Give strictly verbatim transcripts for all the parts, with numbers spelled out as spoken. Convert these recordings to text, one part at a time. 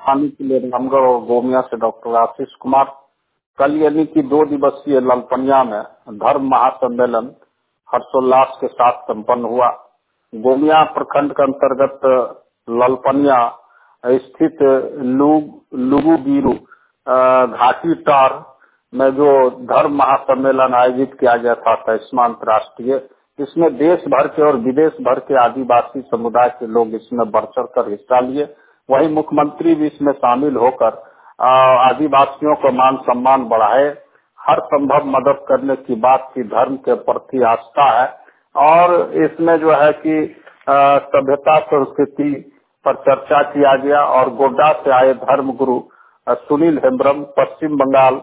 हानि के लिए रामगढ़ और गोमिया से डॉक्टर आशीष कुमार। कल यानी कि दो दिवसीय ललपनिया में धर्म महासम्मेलन हर्षोल्लास के साथ संपन्न हुआ। गोमिया प्रखंड के अंतर्गत ललपनिया स्थित लुगु बीरू घाटी टार में जो धर्म महासम्मेलन आयोजित किया गया था तेईसवां अंतर्राष्ट्रीय, इसमें देश भर के और विदेश भर के आदिवासी समुदाय के लोग इसमें बढ़ चढ़ कर हिस्सा लिए। वहीं मुख्यमंत्री भी इसमें शामिल होकर आदिवासियों को मान सम्मान बढ़ाए, हर संभव मदद करने की बात की, धर्म के प्रति आस्था है। और इसमें जो है कि सभ्यता संस्कृति पर चर्चा किया गया और गोड्डा से आए धर्म गुरु सुनील हेम्ब्रम, पश्चिम बंगाल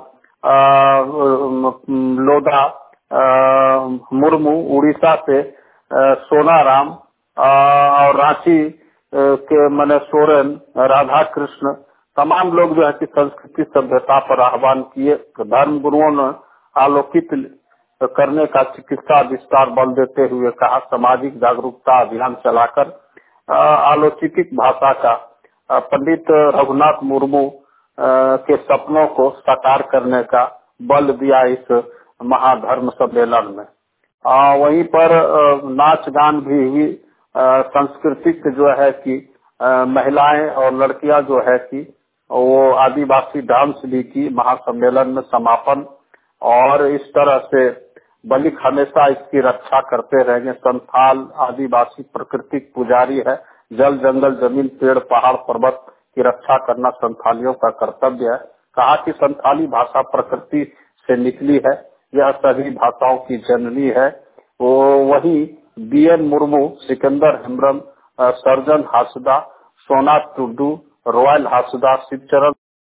लोधा मुर्मू, उड़ीसा से सोनाराम और रांची के मने सोरेन, राधा कृष्ण, तमाम लोग जो है कि संस्कृति सभ्यता पर आह्वान किए। धर्म गुरुओं ने आलोकित करने का चिकित्सा विस्तार बल देते हुए कहा, सामाजिक जागरूकता अभियान चलाकर आलोचितिक भाषा का पंडित रघुनाथ मुर्मू के सपनों को साकार करने का बल दिया इस महाधर्म सम्मेलन में। आ, वहीं पर नाच गान भी हुई। सांस्कृतिक जो है कि आ, महिलाएं और लड़कियां जो है कि वो आदिवासी डांस भी की महासम्मेलन में समापन। और इस तरह से बलिक हमेशा इसकी रक्षा करते रहेंगे। संथाल आदिवासी प्राकृतिक पुजारी है। जल जंगल जमीन पेड़ पहाड़ पर्वत की रक्षा करना संथालियों का कर्तव्य है। कहा कि संथाली भाषा प्रकृति से निकली है, यह सभी भाषाओं की जननी है। वो वही B N Murmu, Sikandar Hembram, Sarjan Hansda, Sona Tudu, royal Hansda, Shivcharan